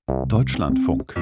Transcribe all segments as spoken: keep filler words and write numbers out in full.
Deutschlandfunk.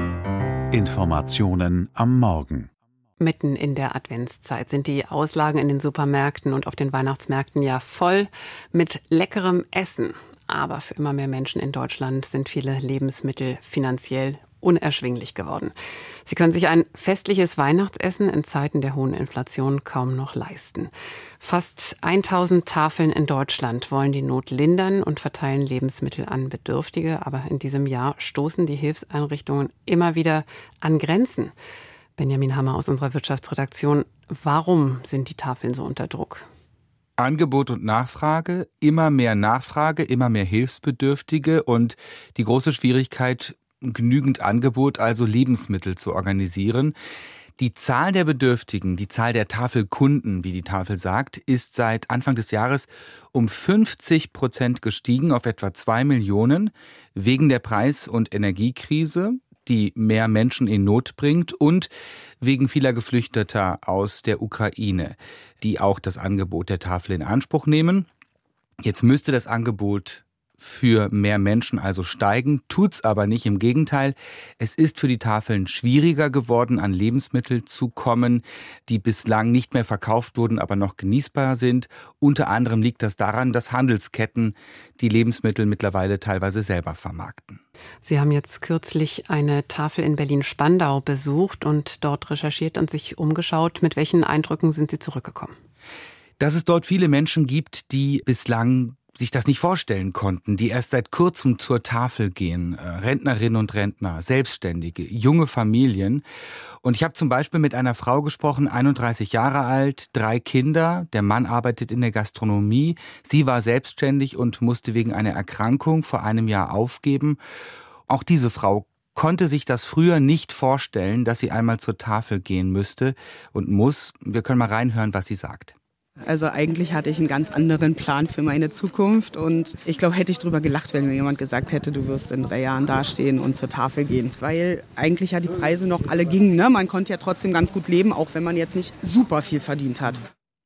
Informationen am Morgen. Mitten in der Adventszeit sind die Auslagen in den Supermärkten und auf den Weihnachtsmärkten ja voll mit leckerem Essen. Aber für immer mehr Menschen in Deutschland sind viele Lebensmittel finanziell unerschwinglich geworden. Sie können sich ein festliches Weihnachtsessen in Zeiten der hohen Inflation kaum noch leisten. Fast tausend Tafeln in Deutschland wollen die Not lindern und verteilen Lebensmittel an Bedürftige. Aber in diesem Jahr stoßen die Hilfseinrichtungen immer wieder an Grenzen. Benjamin Hammer aus unserer Wirtschaftsredaktion. Warum sind die Tafeln so unter Druck? Angebot und Nachfrage, immer mehr Nachfrage, immer mehr Hilfsbedürftige und die große Schwierigkeit, genügend Angebot, also Lebensmittel zu organisieren. Die Zahl der Bedürftigen, die Zahl der Tafelkunden, wie die Tafel sagt, ist seit Anfang des Jahres um fünfzig Prozent gestiegen auf etwa zwei Millionen wegen der Preis- und Energiekrise, die mehr Menschen in Not bringt, und wegen vieler Geflüchteter aus der Ukraine, die auch das Angebot der Tafel in Anspruch nehmen. Jetzt müsste das Angebot für mehr Menschen also steigen, tut's aber nicht. Im Gegenteil, es ist für die Tafeln schwieriger geworden, an Lebensmittel zu kommen, die bislang nicht mehr verkauft wurden, aber noch genießbar sind. Unter anderem liegt das daran, dass Handelsketten die Lebensmittel mittlerweile teilweise selber vermarkten. Sie haben jetzt kürzlich eine Tafel in Berlin-Spandau besucht und dort recherchiert und sich umgeschaut. Mit welchen Eindrücken sind Sie zurückgekommen? Dass es dort viele Menschen gibt, die bislang sich das nicht vorstellen konnten, die erst seit kurzem zur Tafel gehen, Rentnerinnen und Rentner, Selbstständige, junge Familien. Und ich habe zum Beispiel mit einer Frau gesprochen, einunddreißig Jahre alt, drei Kinder, der Mann arbeitet in der Gastronomie, sie war selbstständig und musste wegen einer Erkrankung vor einem Jahr aufgeben. Auch diese Frau konnte sich das früher nicht vorstellen, dass sie einmal zur Tafel gehen müsste und muss. Wir können mal reinhören, was sie sagt. Also eigentlich hatte ich einen ganz anderen Plan für meine Zukunft und ich glaube, hätte ich drüber gelacht, wenn mir jemand gesagt hätte, du wirst in drei Jahren dastehen und zur Tafel gehen. Weil eigentlich ja die Preise noch alle gingen, ne? Man konnte ja trotzdem ganz gut leben, auch wenn man jetzt nicht super viel verdient hat.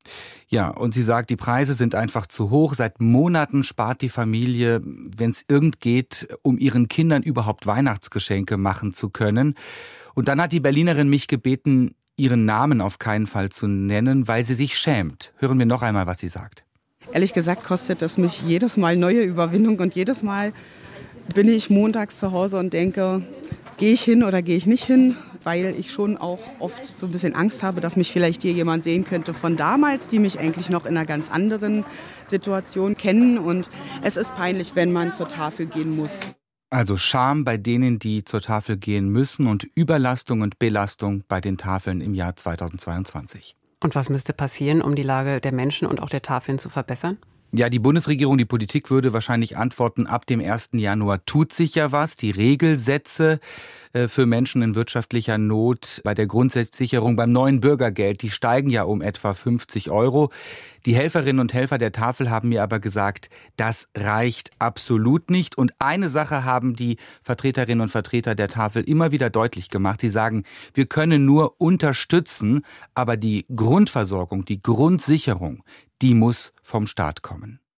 Ja, und sie sagt, die Preise sind einfach zu hoch. Seit Monaten spart die Familie, wenn es irgend geht, um ihren Kindern überhaupt Weihnachtsgeschenke machen zu können. Und dann hat die Berlinerin mich gebeten, ihren Namen auf keinen Fall zu nennen, weil sie sich schämt. Hören wir noch einmal, was sie sagt. Ehrlich gesagt kostet das mich jedes Mal neue Überwindung und jedes Mal bin ich montags zu Hause und denke, gehe ich hin oder gehe ich nicht hin, weil ich schon auch oft so ein bisschen Angst habe, dass mich vielleicht hier jemand sehen könnte von damals, die mich eigentlich noch in einer ganz anderen Situation kennen, und es ist peinlich, wenn man zur Tafel gehen muss. Also Scham bei denen, die zur Tafel gehen müssen, und Überlastung und Belastung bei den Tafeln im Jahr zweitausendzweiundzwanzig. Und was müsste passieren, um die Lage der Menschen und auch der Tafeln zu verbessern? Ja, die Bundesregierung, die Politik würde wahrscheinlich antworten, ab dem ersten Januar tut sich ja was. Die Regelsätze äh, für Menschen in wirtschaftlicher Not bei der Grundsicherung, beim neuen Bürgergeld, die steigen ja um etwa fünfzig Euro. Die Helferinnen und Helfer der Tafel haben mir aber gesagt, das reicht absolut nicht. Und eine Sache haben die Vertreterinnen und Vertreter der Tafel immer wieder deutlich gemacht. Sie sagen, wir können nur unterstützen, aber die Grundversorgung, die Grundsicherung, die muss vom Staat kommen.